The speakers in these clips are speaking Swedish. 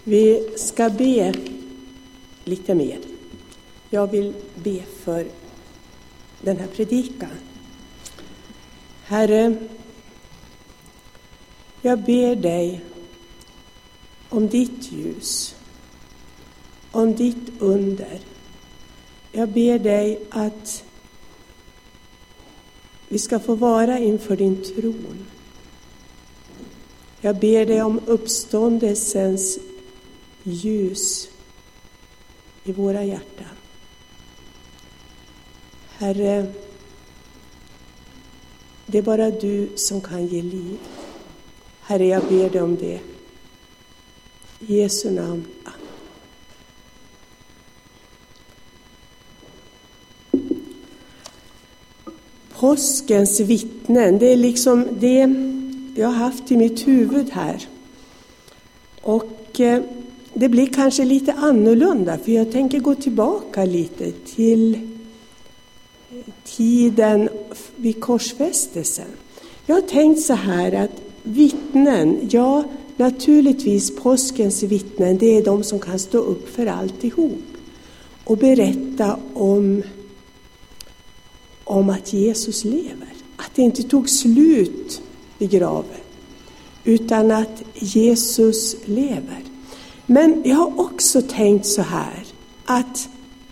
Vi ska be lite mer. Jag vill be för den här predikan. Herre, jag ber dig om ditt ljus, om ditt under. Jag ber dig att vi ska få vara inför din tron. Jag ber dig om uppståndelsens ljus i våra hjärtan. Herre, det är bara du som kan ge liv. Herre, jag ber dig om det. I Jesu namn. Påskens vittnen, det är liksom det jag har haft i mitt huvud här. Och det blir kanske lite annorlunda, för jag tänker gå tillbaka lite till tiden vid korsfästelsen. Jag har tänkt så här att vittnen, ja naturligtvis påskens vittnen, det är de som kan stå upp för alltihop och berätta om att Jesus lever. Att det inte tog slut vid graven, utan att Jesus lever. Men jag har också tänkt så här, att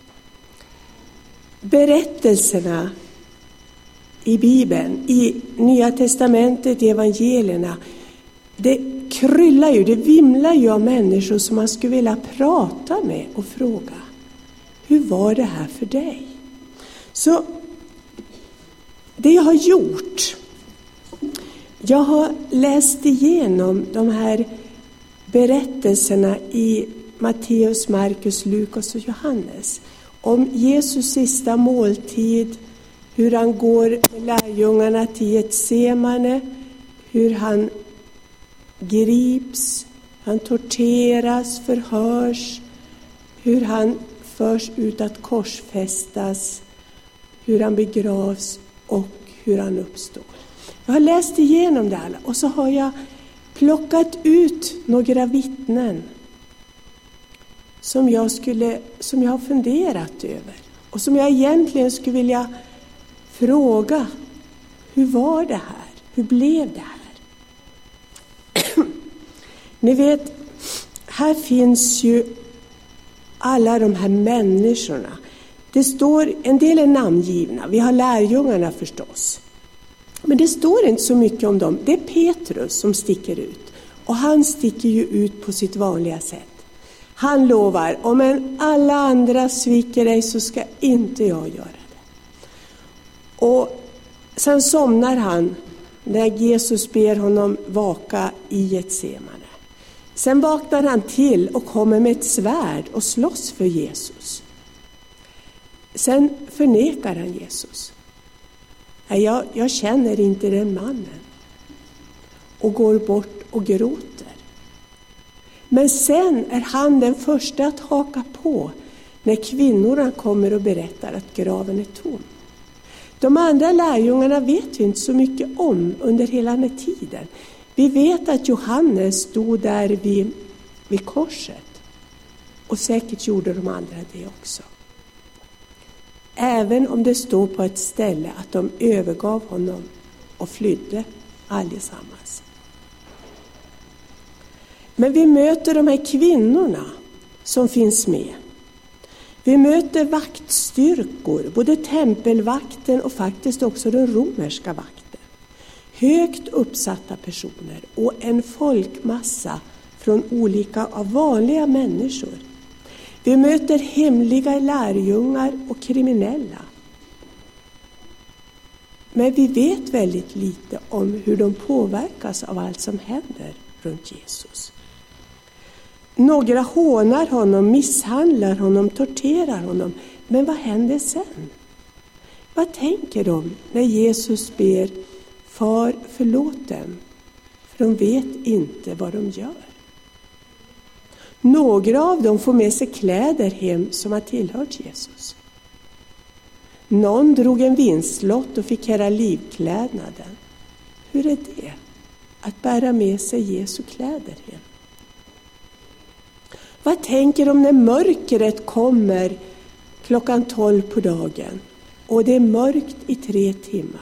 berättelserna i Bibeln, i Nya testamentet, i evangelierna, det kryllar ju, det vimlar ju av människor som man skulle vilja prata med och fråga: hur var det här för dig? Så det jag har gjort, jag har läst igenom de här berättelserna i Matteus, Markus, Lukas och Johannes om Jesus sista måltid, hur han går med lärjungarna till Getsemane, hur han grips, han torteras, förhörs, hur han förs ut att korsfästas, hur han begravs och hur han uppstår. Jag har läst igenom det alla och så har jag plockat ut några vittnen som jag har funderat över och som jag egentligen skulle vilja fråga: hur var det här? Hur blev det här? Ni vet, här finns ju alla de här människorna. Det står, en del är namngivna. Vi har lärjungarna förstås. Men det står inte så mycket om dem. Det är Petrus som sticker ut. Och han sticker ju ut på sitt vanliga sätt. Han lovar: om alla andra sviker dig så ska inte jag göra det. Och sen somnar han när Jesus ber honom vaka i Getsemane. Sen vaknar han till och kommer med ett svärd och slåss för Jesus. Sen förnekar han Jesus. Jag känner inte den mannen. Och går bort och gråter. Men sen är han den första att haka på när kvinnorna kommer och berättar att graven är tom. De andra lärjungarna vet vi inte så mycket om under hela den här tiden. Vi vet att Johannes stod där vid korset. Och säkert gjorde de andra det också. Även om det står på ett ställe att de övergav honom och flydde allesammans. Men vi möter de här kvinnorna som finns med. Vi möter vaktstyrkor, både tempelvakten och faktiskt också den romerska vakten. Högt uppsatta personer och en folkmassa från olika av vanliga människor. Vi möter hemliga lärjungar och kriminella. Men vi vet väldigt lite om hur de påverkas av allt som händer runt Jesus. Några hånar honom, misshandlar honom, torterar honom. Men vad händer sen? Vad tänker de när Jesus ber: Far, förlåt dem, för de vet inte vad de gör? Några av dem får med sig kläder hem som har tillhört Jesus. Någon drog en vinstlott och fick hela livklädnaden. Hur är det? Att bära med sig Jesu kläder hem. Vad tänker om när mörkret kommer 12:00 på dagen och det är mörkt i 3 timmar?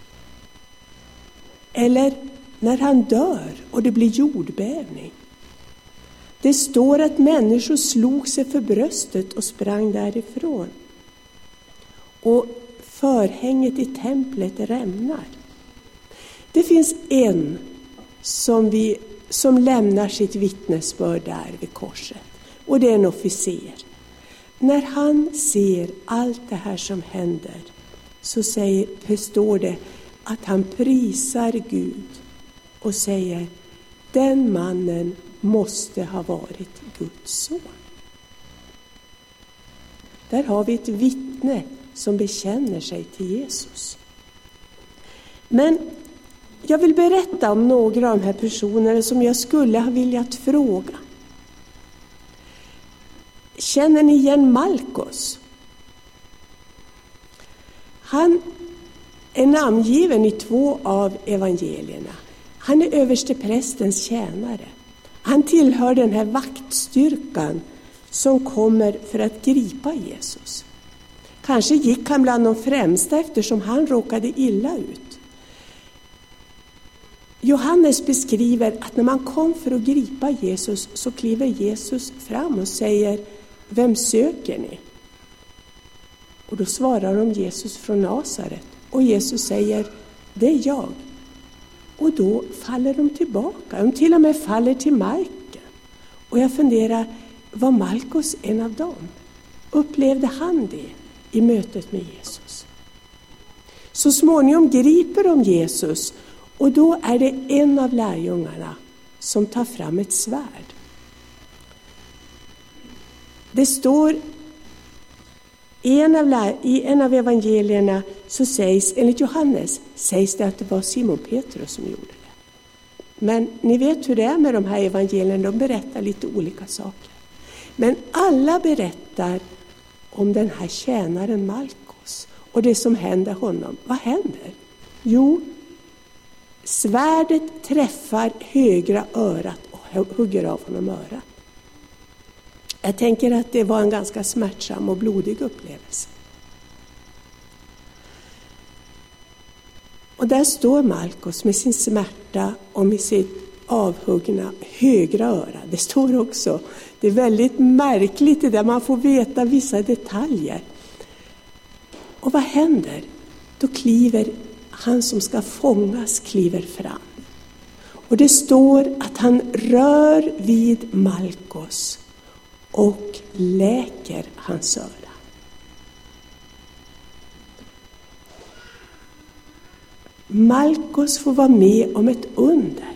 Eller när han dör och det blir jordbävning. Det står att människor slog sig för bröstet och sprang därifrån. Och förhänget i templet rämnar. Det finns en som lämnar sitt vittnesbörd där vid korset. Och det är en officer. När han ser allt det här som händer så står det att han prisar Gud och säger: den mannen måste ha varit Guds son. Där har vi ett vittne som bekänner sig till Jesus. Men jag vill berätta om några av de här personerna som jag skulle ha velat fråga. Känner ni igen Markus? Han är namngiven i 2 av evangelierna. Han är översteprästens tjänare. Han tillhör den här vaktstyrkan som kommer för att gripa Jesus. Kanske gick han bland de främsta eftersom han råkade illa ut. Johannes beskriver att när man kom för att gripa Jesus så kliver Jesus fram och säger: vem söker ni? Och då svarar de: Jesus från Nasaret. Och Jesus säger: det är jag. Och då faller de tillbaka. De till och med faller till marken. Och jag funderar, var Markus en av dem? Upplevde han det i mötet med Jesus? Så småningom griper de Jesus. Och då är det en av lärjungarna som tar fram ett svärd. Det står i en av evangelierna så sägs, enligt Johannes, sägs det att det var Simon Petrus som gjorde det. Men ni vet hur det är med de här evangelierna, de berättar lite olika saker. Men alla berättar om den här tjänaren Markus och det som händer honom. Vad händer? Jo, svärdet träffar högra örat och hugger av honom örat. Jag tänker att det var en ganska smärtsam och blodig upplevelse. Och där står Markus med sin smärta och med sitt avhuggna högra öra. Det står också, det är väldigt märkligt det där, man får veta vissa detaljer. Och vad händer? Då kliver han som ska fångas kliver fram. Och det står att han rör vid Markus och läker hans öra. Markus får vara med om ett under.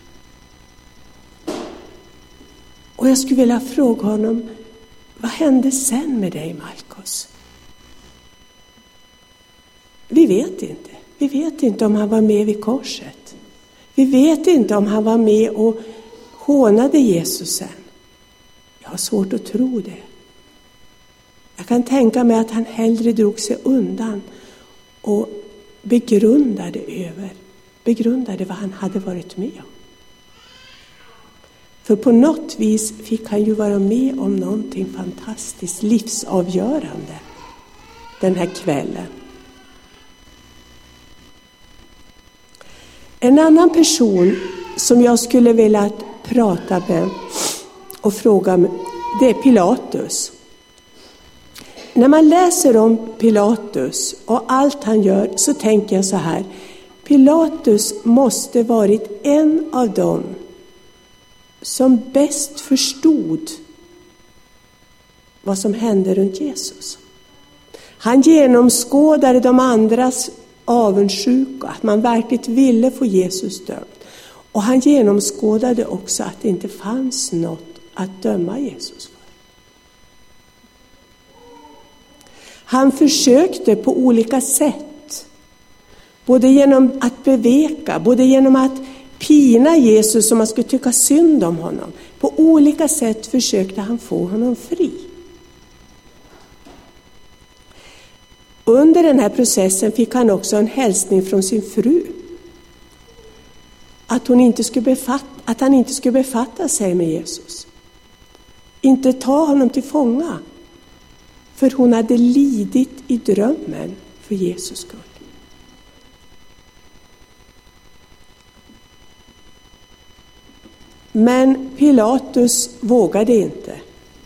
Och jag skulle vilja fråga honom, vad hände sen med dig, Markus? Vi vet inte. Vi vet inte om han var med vid korset. Vi vet inte om han var med och hånade Jesus sen. Jag har svårt att tro det. Jag kan tänka mig att han hellre drog sig undan och begrundade vad han hade varit med om. För på något vis fick han ju vara med om någonting fantastiskt, livsavgörande den här kvällen. En annan person som jag skulle vilja prata med och fråga med, det är Pilatus. När man läser om Pilatus och allt han gör så tänker jag så här. Pilatus måste varit en av dem som bäst förstod vad som hände runt Jesus. Han genomskådade de andras avundsjuka, att man verkligen ville få Jesus dömd. Och han genomskådade också att det inte fanns något att döma Jesus för. Han försökte på olika sätt, både genom att beveka, både genom att pina Jesus som man skulle tycka synd om honom. På olika sätt försökte han få honom fri. Under den här processen fick han också en hälsning från sin fru. Att han inte skulle befatta sig med Jesus. inte ta honom till fånga. För hon hade lidit i drömmen för Jesus skull. Men Pilatus vågade inte.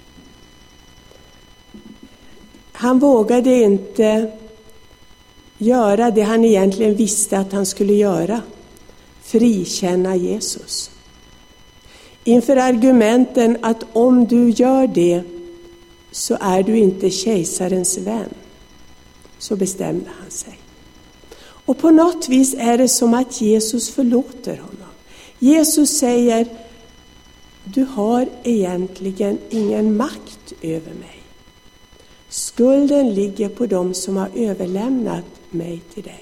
Han vågade inte göra det han egentligen visste att han skulle göra. Frikänna Jesus. Inför argumenten att om du gör det så är du inte kejsarens vän. Så bestämde han sig. Och på något vis är det som att Jesus förlåter honom. Jesus säger: du har egentligen ingen makt över mig. Skulden ligger på dem som har överlämnat mig till dig.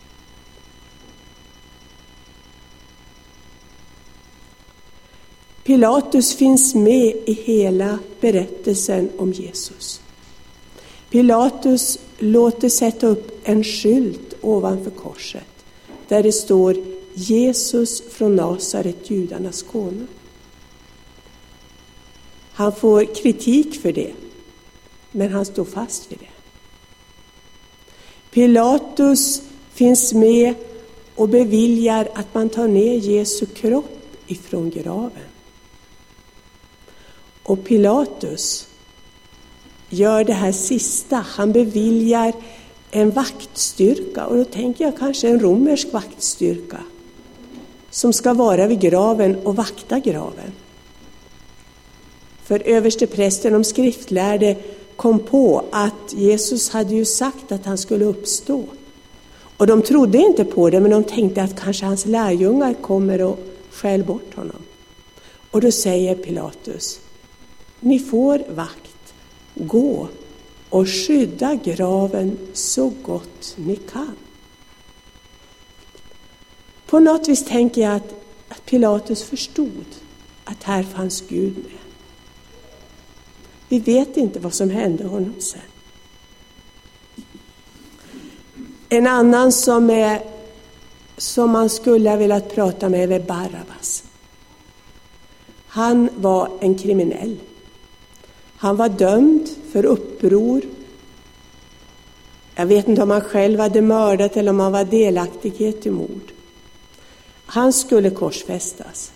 Pilatus finns med i hela berättelsen om Jesus. Pilatus låter sätta upp en skylt ovanför korset där det står: Jesus från Nasaret, judarnas konung. Han får kritik för det, men han står fast vid det. Pilatus finns med och beviljar att man tar ner Jesu kropp ifrån graven. Och Pilatus gör det här sista. Han beviljar en vaktstyrka, och då tänker jag kanske en romersk vaktstyrka som ska vara vid graven och vakta graven. För översteprästen, de skriftlärde, kom på att Jesus hade ju sagt att han skulle uppstå. Och de trodde inte på det, men de tänkte att kanske hans lärjungar kommer och stjäl bort honom. Och då säger Pilatus: ni får vakt, gå och skydda graven så gott ni kan. På något vis tänker jag att Pilatus förstod att här fanns Gud med. Vi vet inte vad som hände honom sen. En annan som man skulle ha velat prata med är Barabbas. Han var en kriminell. Han var dömd för uppror. Jag vet inte om han själv hade mördat eller om han var delaktighet i mord. Han skulle korsfästas.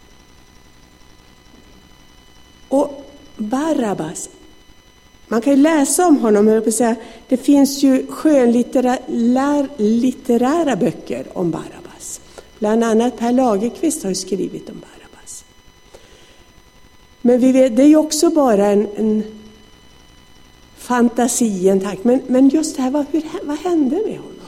Och Barabbas, man kan ju läsa om honom. Det finns ju skönlitterära böcker om Barabbas. Bland annat Per Lagerkvist har skrivit om Barabbas. Men vi vet, det är ju också bara en fantasi, en tanke. Men just det här, vad hände med honom?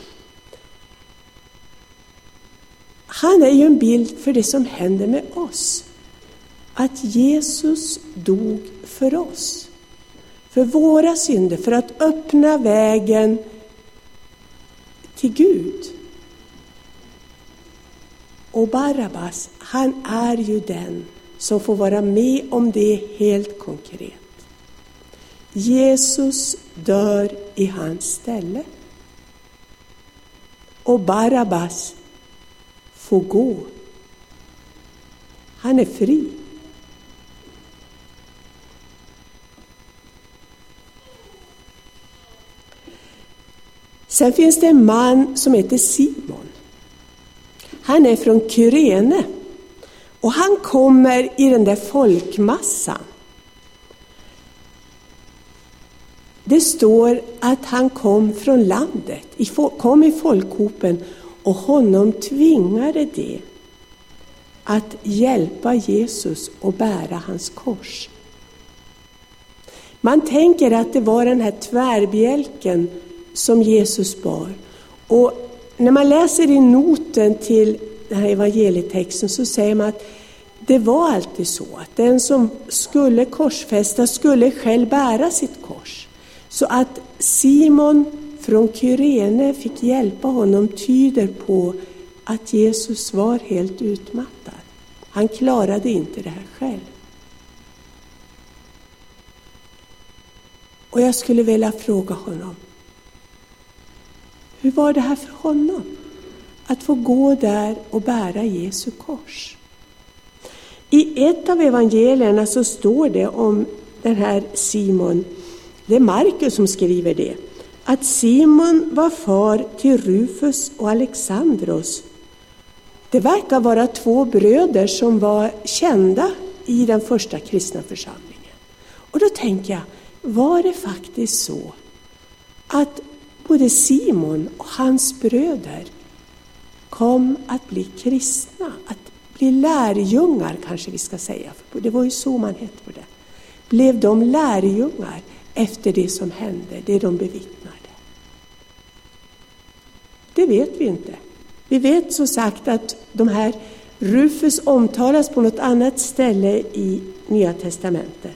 Han är ju en bild för det som händer med oss. Att Jesus dog för oss. För våra synder. För att öppna vägen till Gud. Och Barabbas, han är ju den som får vara med om det helt konkret. Jesus dör i hans ställe. Och Barabbas får gå. Han är fri. Sen finns det en man som heter Simon. Han är från Kyrene. Och han kommer i den där folkmassan. Det står att han kom från landet. Kom i folkhopen. Och honom tvingade det att hjälpa Jesus och bära hans kors. Man tänker att det var den här tvärbjälken som Jesus bar. Och när man läser i noten till den här evangelietexten så säger man att det var alltid så att den som skulle korsfästas skulle själv bära sitt kors. Så att Simon från Kyrene fick hjälpa honom tyder på att Jesus var helt utmattad. Han klarade inte det här själv. Och jag skulle vilja fråga honom: hur var det här för honom? Att få gå där och bära Jesu kors. I ett av evangelierna så står det om den här Simon, det är Markus som skriver det, att Simon var far till Rufus och Alexandros. Det verkar vara 2 bröder som var kända i den första kristna församlingen. Och då tänker jag, var det faktiskt så att både Simon och hans bröder kom att bli kristna, att bli lärjungar kanske vi ska säga, för det var ju så man hette på det. Blev de lärjungar efter det som hände, det de bevittnade? Det vet vi inte. Vi vet så sagt att de här Rufus omtalas på något annat ställe i Nya testamentet.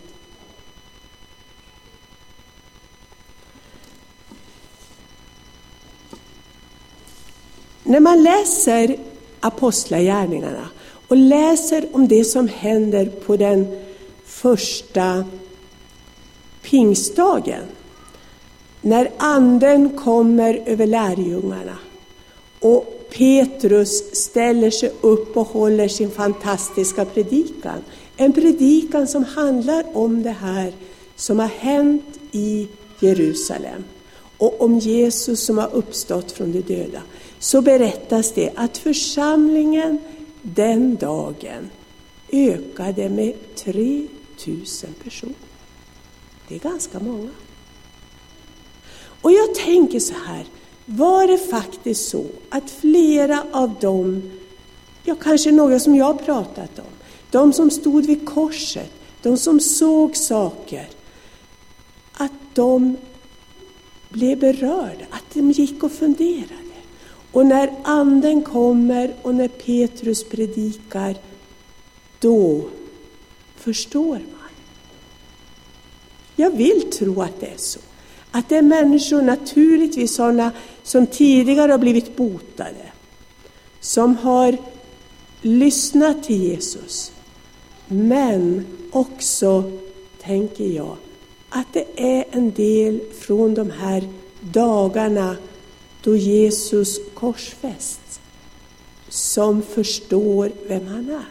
När man läser apostlagärningarna och läser om det som händer på den första pingstdagen, när anden kommer över lärjungarna och Petrus ställer sig upp och håller sin fantastiska predikan. En predikan som handlar om det här som har hänt i Jerusalem och om Jesus som har uppstått från de döda. Så berättas det att församlingen den dagen ökade med 3000 personer. Det är ganska många. Och jag tänker så här, var det faktiskt så att flera av dem, ja kanske några som jag har pratat om, de som stod vid korset, de som såg saker, att de blev berörda, att de gick och funderade. Och när anden kommer och när Petrus predikar, då förstår man. Jag vill tro att det är så. Att det är människor, naturligtvis sådana som tidigare har blivit botade, som har lyssnat till Jesus. Men också, tänker jag, att det är en del från de här dagarna då Jesus korsfästs, som förstår vem han är.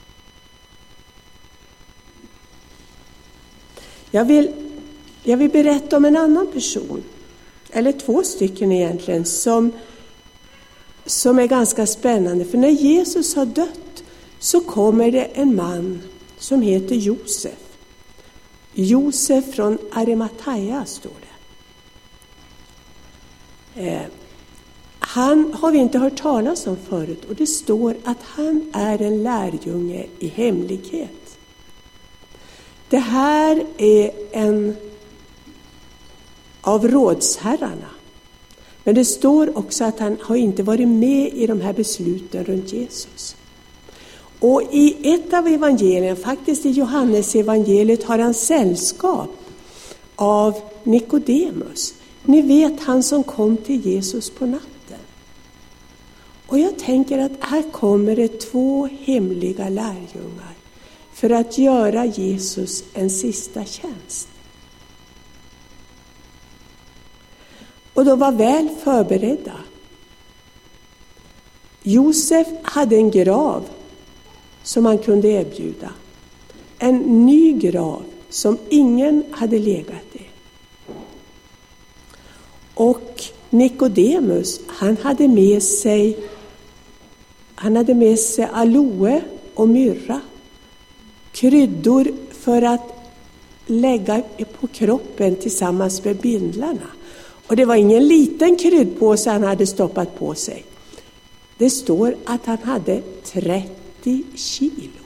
Jag vill berätta om en annan person, eller 2 stycken egentligen, som är ganska spännande. För när Jesus har dött så kommer det en man som heter Josef. Josef från Arimathea står det. Han har vi inte hört talas om förut, och det står att han är en lärjunge i hemlighet. Det här är en av rådsherrarna. Men det står också att han har inte varit med i de här besluten runt Jesus. Och i ett av evangelierna, faktiskt i Johannes evangeliet, har han sällskap av Nikodemus. Ni vet, han som kom till Jesus på natten. Och jag tänker att här kommer det 2 hemliga lärjungar för att göra Jesus en sista tjänst. Och de var väl förberedda. Josef hade en grav som han kunde erbjuda. En ny grav som ingen hade legat i. Och Nikodemus, han hade med sig aloe och myrra. Kryddor för att lägga på kroppen tillsammans med bindlarna. Och det var ingen liten kryddpåse han hade stoppat på sig. Det står att han hade 30 kilo.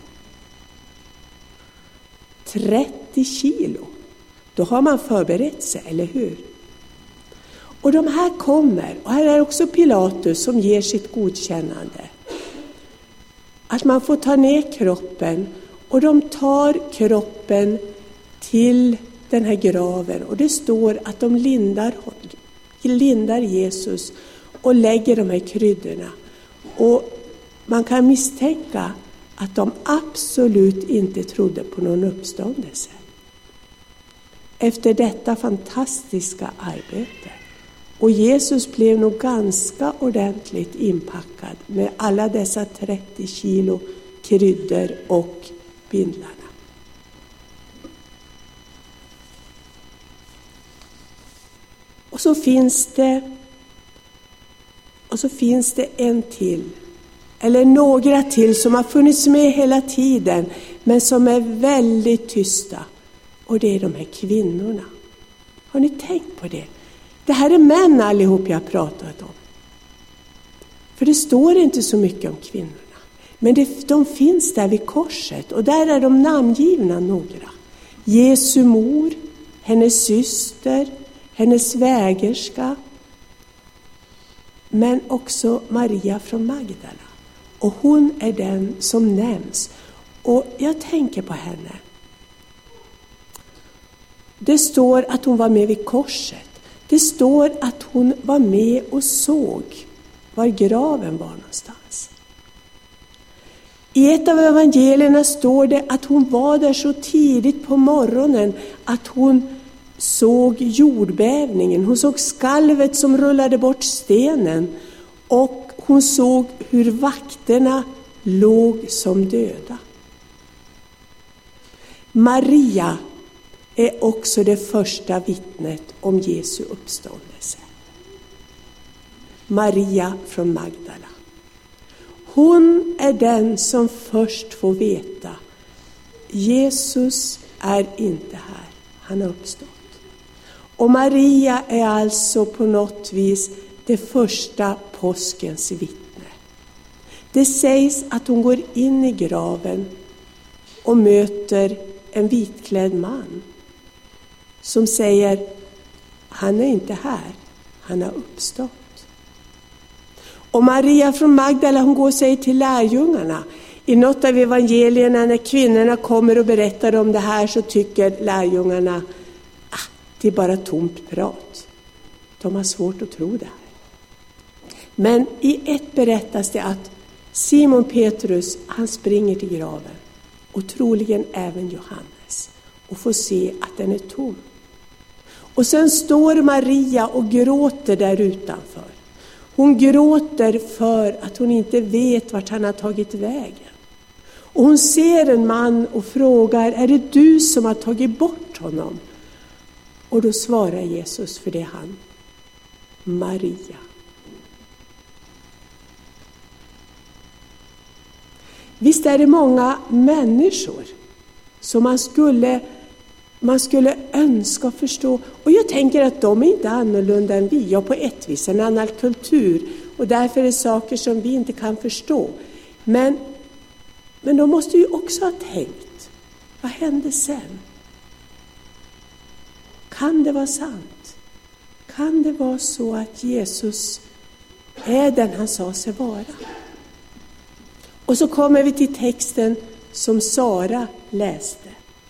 30 kilo. Då har man förberett sig, eller hur? Och de här kommer, och här är också Pilatus som ger sitt godkännande. Att man får ta ner kroppen, och de tar kroppen till den här graven. Och det står att de lindar Jesus och lägger de här kryddorna. Och man kan misstänka att de absolut inte trodde på någon uppståndelse. Efter detta fantastiska arbete. Och Jesus blev nog ganska ordentligt inpackad med alla dessa 30 kilo kryddor och spindlarna. Och så finns det en till, eller några till som har funnits med hela tiden, men som är väldigt tysta. Och det är de här kvinnorna. Har ni tänkt på det? Det här är män allihop jag har pratat om. För det står inte så mycket om kvinnorna. Men de finns där vid korset, och där är de namngivna några. Jesu mor, hennes syster, hennes svägerska, men också Maria från Magdala. Och hon är den som nämns. Och jag tänker på henne. Det står att hon var med vid korset. Det står att hon var med och såg var graven var någonstans. I ett av evangelierna står det att hon var där så tidigt på morgonen att hon såg jordbävningen. Hon såg skalvet som rullade bort stenen, och hon såg hur vakterna låg som döda. Maria är också det första vittnet om Jesu uppståndelse. Maria från Magdala. Hon är den som först får veta: Jesus är inte här, han har uppstått. Och Maria är alltså på något vis det första påskens vittne. Det sägs att hon går in i graven och möter en vitklädd man som säger: han är inte här, han har uppstått. Och Maria från Magdala, hon går och säger till lärjungarna. I något av evangelierna, när kvinnorna kommer och berättar om det här, så tycker lärjungarna: det är bara tomt prat. De har svårt att tro det här. Men i ett berättas det att Simon Petrus, han springer till graven, och troligen även Johannes, och får se att den är tom. Och sen står Maria och gråter där utanför. Hon gråter för att hon inte vet vart han har tagit vägen. Och hon ser en man och frågar: är det du som har tagit bort honom? Och då svarar Jesus, för det är han: Maria. Visst är det många människor som man skulle önska och förstå. Och jag tänker att de är inte annorlunda än vi. Ja, på ett vis en annan kultur. Och därför är det saker som vi inte kan förstå. Men de måste ju också ha tänkt: vad hände sen? Kan det vara sant? Kan det vara så att Jesus är den han sa sig vara? Och så kommer vi till texten som Sara läste.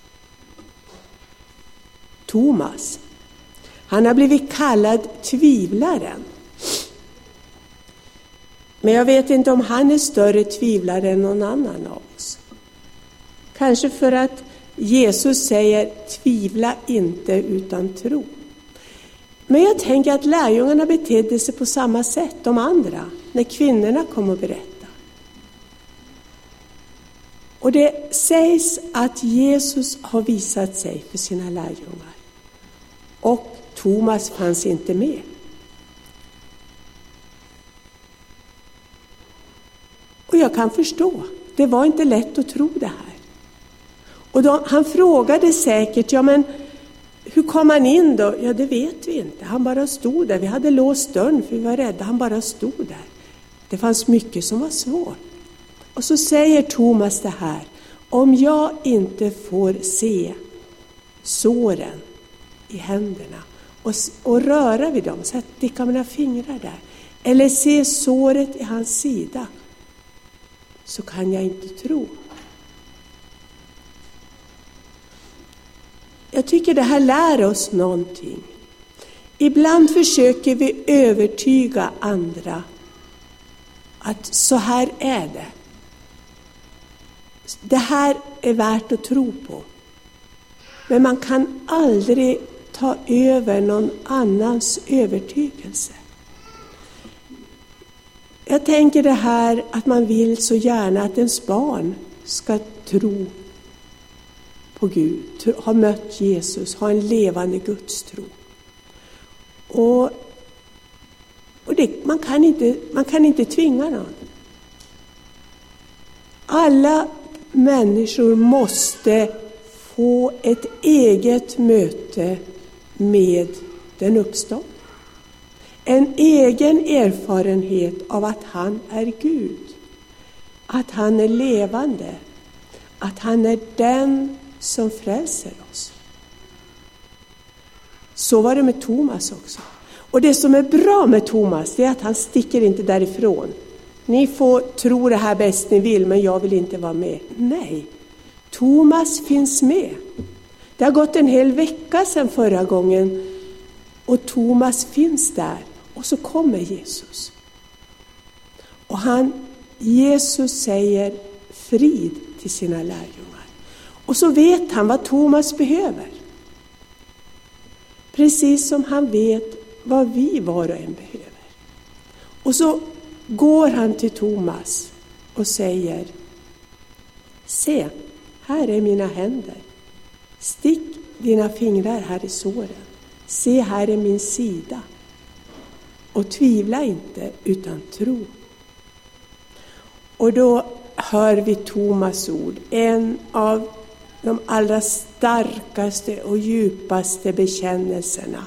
Thomas, han har blivit kallad tvivlaren. Men jag vet inte om han är större tvivlare än någon annan av oss. Kanske för att Jesus säger: tvivla inte utan tro. Men jag tänker att lärjungarna betedde sig på samma sätt, de andra, när kvinnorna kom och berättade. Och det sägs att Jesus har visat sig för sina lärjungar. Och Thomas fanns inte med. Och jag kan förstå, det var inte lätt att tro det här. Och han frågade säkert: ja men hur kom han in då? Ja, det vet vi inte. Han bara stod där. Vi hade låst dörren för vi var rädda. Han bara stod där. Det fanns mycket som var svårt. Och så säger Thomas det här: om jag inte får se såren i händerna och röra vid dem, så att sticka mina fingrar där, eller se såret i hans sida, så kan jag inte tro. Jag tycker det här lär oss någonting. Ibland försöker vi övertyga andra att så här är det. Det här är värt att tro på. Men man kan aldrig ta över någon annans övertygelse. Jag tänker det här att man vill så gärna att ens barn ska tro på Gud, har mött Jesus, har en levande gudstro. Och man kan inte tvinga någon. Alla människor måste få ett eget möte med den uppståndne. En egen erfarenhet av att han är Gud. Att han är levande. Att han är den som frälser oss. Så var det med Thomas också. Och det som är bra med Thomas är att han sticker inte därifrån. Ni får tro det här bäst ni vill, men jag vill inte vara med. Nej, Thomas finns med. Det har gått en hel vecka sedan förra gången och Thomas finns där. Och så kommer Jesus. Och Jesus säger frid till sina lärjungar. Och så vet han vad Thomas behöver. Precis som han vet vad vi var och en behöver. Och så går han till Thomas och säger: se, här är mina händer. Stick dina fingrar här i såren. Se, här är min sida. Och tvivla inte, utan tro. Och då hör vi Thomas ord, en av de allra starkaste och djupaste bekännelserna.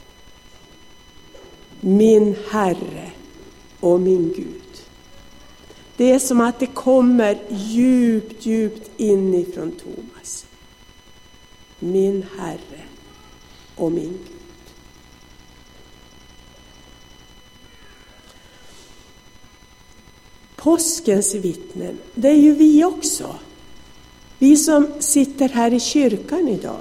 Min Herre och min Gud. Det är som att det kommer djupt, djupt inifrån Thomas. Min Herre och min Gud. Påskens vittnen, det är ju vi också. Vi som sitter här i kyrkan idag.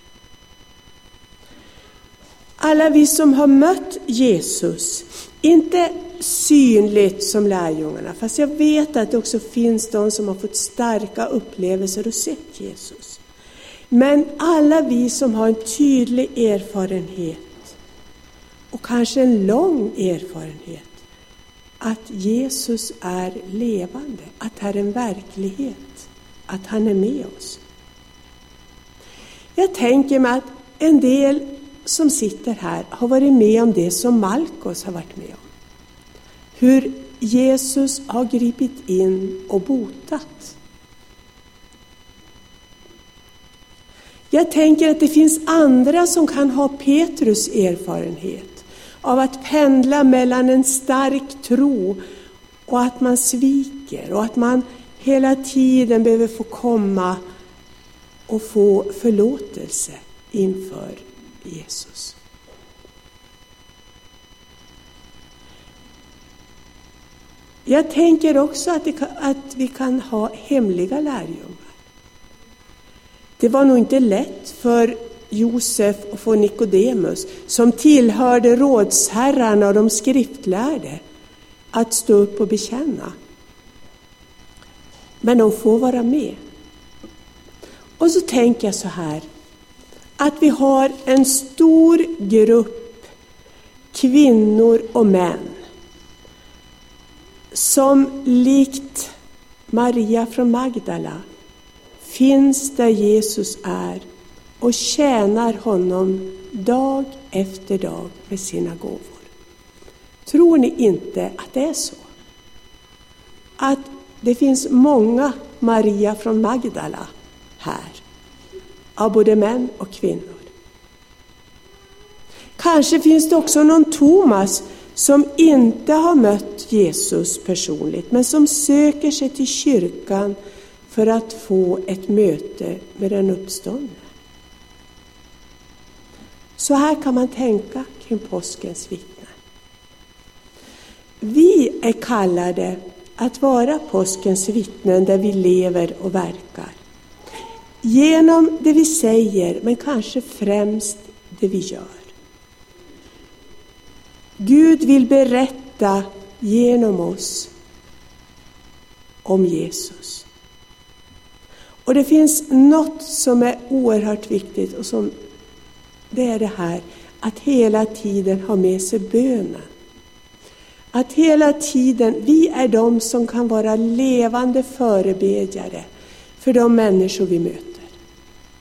Alla vi som har mött Jesus, inte synligt som lärjungarna, fast jag vet att det också finns de som har fått starka upplevelser och sett Jesus. Men alla vi som har en tydlig erfarenhet och kanske en lång erfarenhet att Jesus är levande, att det är en verklighet, att han är med oss. Jag tänker mig att en del som sitter här har varit med om det som Markus har varit med om. Hur Jesus har gripit in och botat. Jag tänker att det finns andra som kan ha Petrus erfarenhet av att pendla mellan en stark tro och att man sviker och att man hela tiden behöver få komma och få förlåtelse inför Jesus. Jag tänker också att vi kan ha hemliga lärjungar. Det var nog inte lätt för Josef och för Nikodemus, som tillhörde rådsherrarna och de skriftlärde, att stå upp och bekänna. Men de får vara med. Och så tänker jag så här, att vi har en stor grupp kvinnor och män som likt Maria från Magdala finns där Jesus är och tjänar honom dag efter dag med sina gåvor. Tror ni inte att det är så? Att det finns många Maria från Magdala här, av både män och kvinnor. Kanske finns det också någon Thomas som inte har mött Jesus personligt, men som söker sig till kyrkan för att få ett möte med den uppståndne. Så här kan man tänka kring påskens vittnen. Vi är kallade att vara påskens vittnen där vi lever och verkar. Genom det vi säger, men kanske främst det vi gör. Gud vill berätta genom oss om Jesus. Och det finns något som är oerhört viktigt, och som det är det här att hela tiden ha med sig bönen. Att hela tiden, vi är de som kan vara levande förebedjare för de människor vi möter.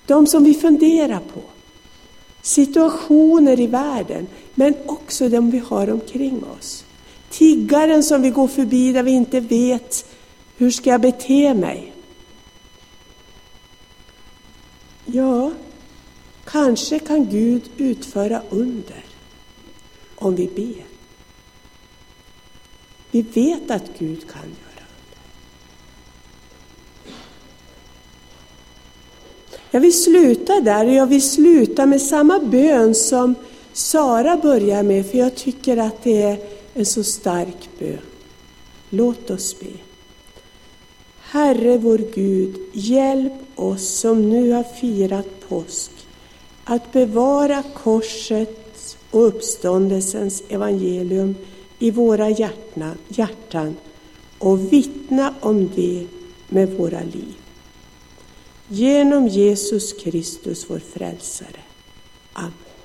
De som vi funderar på. Situationer i världen, men också de vi har omkring oss. Tiggaren som vi går förbi där vi inte vet hur ska jag bete mig. Ja, kanske kan Gud utföra under om vi ber. Vi vet att Gud kan göra under. Jag vill sluta där och jag vill sluta med samma bön som Sara börjar med, för jag tycker att det är en så stark bön. Låt oss be. Herre vår Gud, hjälp oss som nu har firat påsk att bevara korsets och uppståndelsens evangelium i våra hjärtan och vittna om det med våra liv. Genom Jesus Kristus vår frälsare. Amen.